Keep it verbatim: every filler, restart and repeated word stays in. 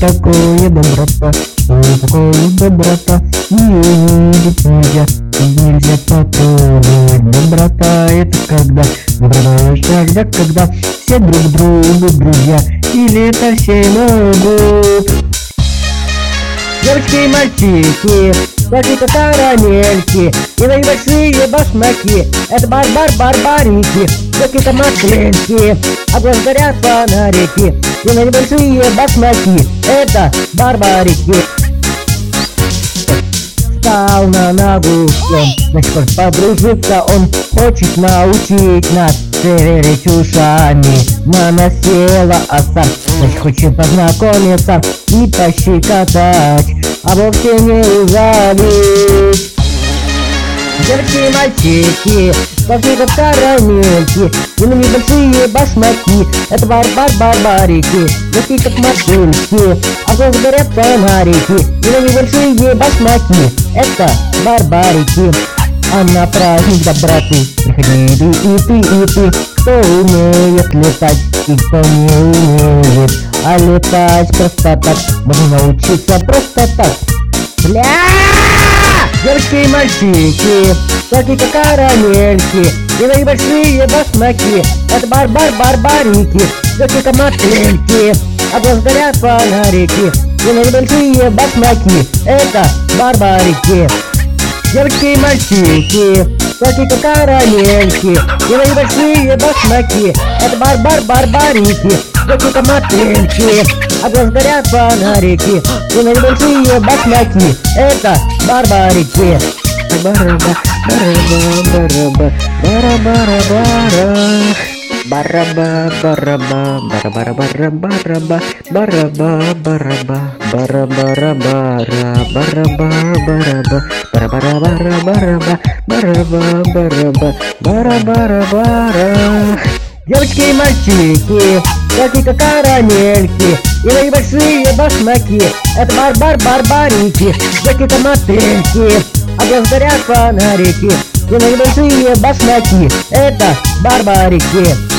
такое доброта, что такое доброта, ее видеть нельзя, и нельзя потрогать. Доброта это когда, доброта это тогда, когда все друг другу друзья, или это все могут. Девочки и мальчики, какие-то карамельки, и на небольшие башмаки, это бар-бар-барбарики, какие-то маслинки, а глаз горят фонарики, и на небольшие башмаки, это барбарики. Встал на ногу слон, значит, подружиться он хочет научить нас шевелить ушами. На нас села оса, значит, хочет познакомиться и пощекотать, а вовсе не ужалить. Девочки и мальчики, какие-то карамельки, и на небольшие башмаки, это бар-бар-барбарики, какие-то машинки, а глаз горят фонарики, и на небольшие башмаки, это барбарики. А на праздник доброты приходи и ты, и ты, и ты, кто умеет летать и кто не умеет, а летать просто так можно научиться просто так. Бля! Девочки и мальчики, какие-то карамельки, и на небольшие башмаки, это бар-бар-барбарики, какие-то маслинки, а глаз горят фонарики, и на небольшие башмаки, это барбарики. Девочки и мальчики, какие-то карамельки, и на небольшие башмаки, это бар-бар-барбарики, какие-то маслинки, а глаз горят фонарики, и на небольшие башмаки, это барбарики. Бараба, бараба, бараба, бараба, бараба, бараба, бараба, бараба, бараба, бараба, бараба, бараба, бараба, бараба, бараба, бараба, бараба, бараба, бараба. Девочки и мальчики, какие-то карамельки, и на небольшие башмаки, это бар-бар-барбарики, какие-то маслинки, а глаз горят фонарики, и на небольшие башмаки, это барбарики.